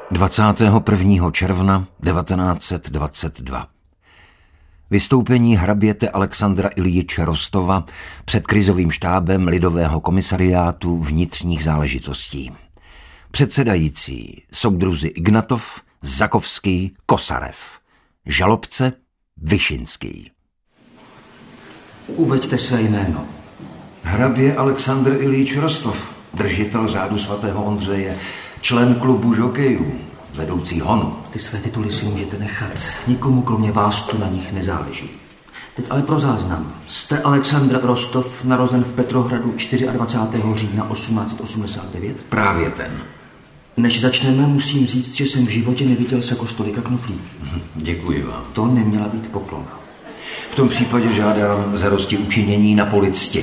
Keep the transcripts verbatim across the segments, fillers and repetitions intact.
dvacátého prvního června devatenáct set dvacet dva. Vystoupení hraběte Alexandra Iljiče Rostova před krizovým štábem Lidového komisariátu vnitřních záležitostí. Předsedající soudruzi Ignatov, Zakovský, Kosarev. Žalobce Višinský. Uveďte své jméno. Hrabě Alexandr Iljič Rostov, držitel řádu svatého Ondřeje, člen klubu žokejů, vedoucí honu. Ty své tituly si můžete nechat. Nikomu kromě vás tu na nich nezáleží. Teď ale pro záznam. Jste Alexandr Rostov, narozen v Petrohradu dvacátého čtvrtého října osmnáct set osmdesát devět? Právě ten. Než začneme, musím říct, že jsem v životě neviděl sako stolika knoflíků. Děkuji vám. To neměla být poklona. V tom případě žádám zarosti učinění na policti.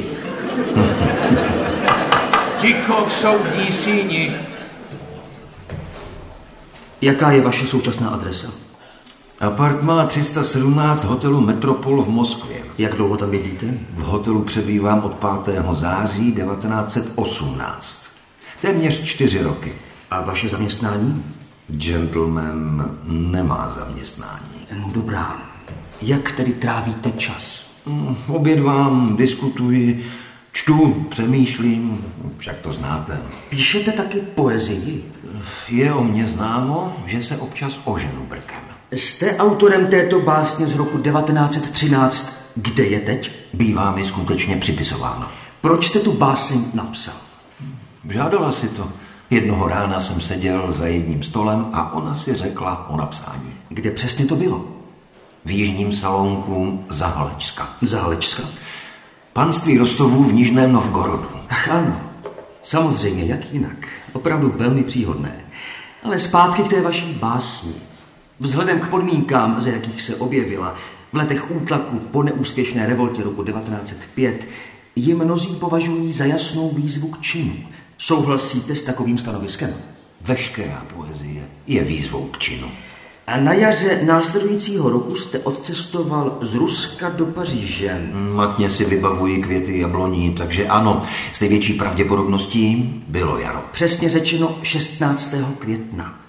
Ticho v soudní síni. Jaká je vaše současná adresa? Apartmá tři sta sedmnáct hotelu Metropol v Moskvě. Jak dlouho tam bydlíte? V hotelu přebývám od pátého září devatenáct set osmnáct. Téměř čtyři roky. A vaše zaměstnání? Gentleman nemá zaměstnání. No dobrá. Jak tedy trávíte čas? Obědvám, diskutuji, čtu, přemýšlím, však to znáte. Píšete taky poezii? Je o mně známo, že se občas oženu brkem. Jste autorem této básně z roku devatenáct set třináct. Kde je teď? Bývá mi skutečně připisováno. Proč jste tu báseň napsal? Žádala si to. Jednoho rána jsem seděl za jedním stolem a ona si řekla o napsání. Kde přesně to bylo? V jižním salonku Zahalečska. Zahalečska? Panství Rostovů v Nižném Novgorodu. Ach ano, samozřejmě, jak jinak. Opravdu velmi příhodné. Ale zpátky k té vaší básni. Vzhledem k podmínkám, za jakých se objevila, v letech útlaku po neúspěšné revoltě roku devatenáct set pět, ji mnozí považují za jasnou výzvu k činu. Souhlasíte s takovým stanoviskem? Veškerá poezie je výzvou k činu. A na jaře následujícího roku jste odcestoval z Ruska do Paříže. Matně si vybavují květy jabloní, takže ano, s největší pravděpodobností bylo jaro. Přesně řečeno šestnáctého května.